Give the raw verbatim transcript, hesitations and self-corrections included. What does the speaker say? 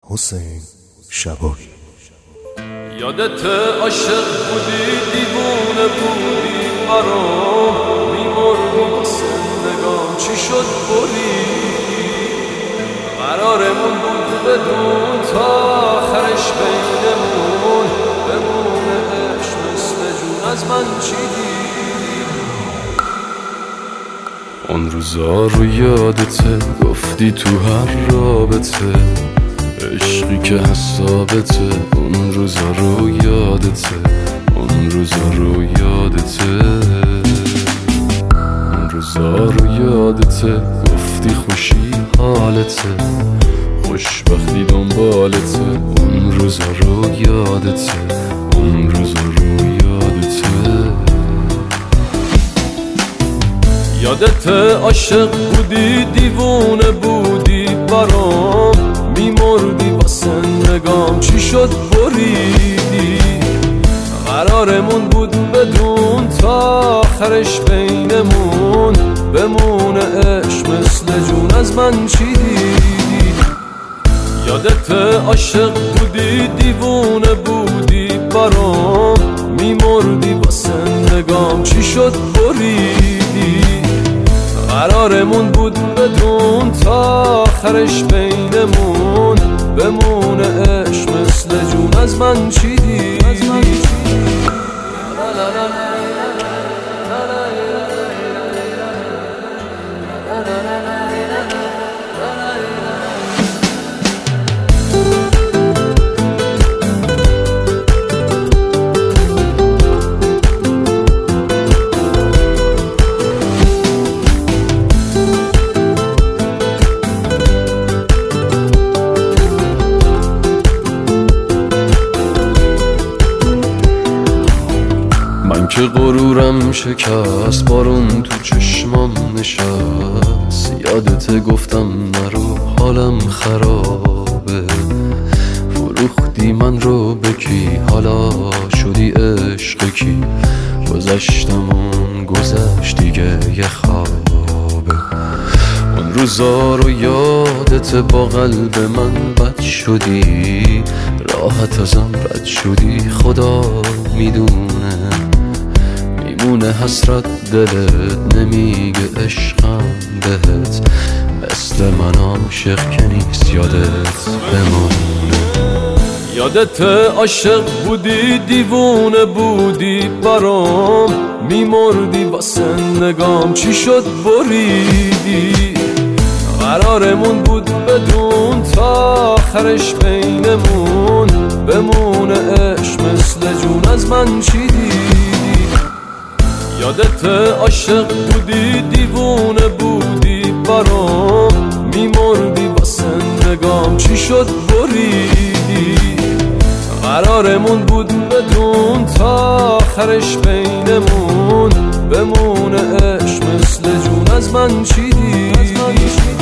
حسین شبایی. یادت عاشق بودی، دیوونه بودی، برام میمردی واسه نگام. چی شد بری؟ قرارمون بود بدون تا آخرش بینمون بمونه عشق مثل جون. از من چی دیدی؟ اون روزا رو یادته، گفتی تو هر رابطه عشقی که حسابته. اون روزا رو یادته، اون روزا رو یادته، اون روزا رو یادته. گفتی خوشی حالته، خوشبختی دنبالته. اون روزا رو یادته، اون روزا رو یادته. یادت عاشق بودی، دیوونه بودی، برام میمردی واسه نگام. چی شد بریدی؟ قرارمون بود بدون تا آخرش بینمون بمونه عشق مثل جون. از من چی دیدی؟ یادت عاشق بودی، دیوونه بودی، برام میمردی واسه نگام. چی شد بریدی؟ قرارمون بود بدون تا آخرش بینمون بمونه عشق مثل جون. از من چی دیدی؟ من که غرورم شکست، بارون تو چشمام نشست. یادت گفتم نرو حالم خرابه، فروختی من رو بکی، حالا شدی عشق کی. گذشتمون گذشت دیگه یه خوابه. اون روزا رو یادت با قلب من بد شدی، راحت ازم رد شدی. خدا میدونه میمونه حسرت دلت، نمیگه عشقم بهت. مثل من عاشق که نیست یادت بمونه. یادت عاشق بودی، دیوونه بودی، برام میمردی واسه نگام. چی شد بریدی؟ قرارمون بود بدون تا آخرش بینمون بمونه عشق مثل جون. از من چی دیدی؟ یادت عاشق بودی، دیوونه بودی، برام میمردی واسه نگام. چی شد بریدی؟ قرارمون بود بدون تا آخرش بینمون بمونه عشق مثل جون. از من چی دیدی؟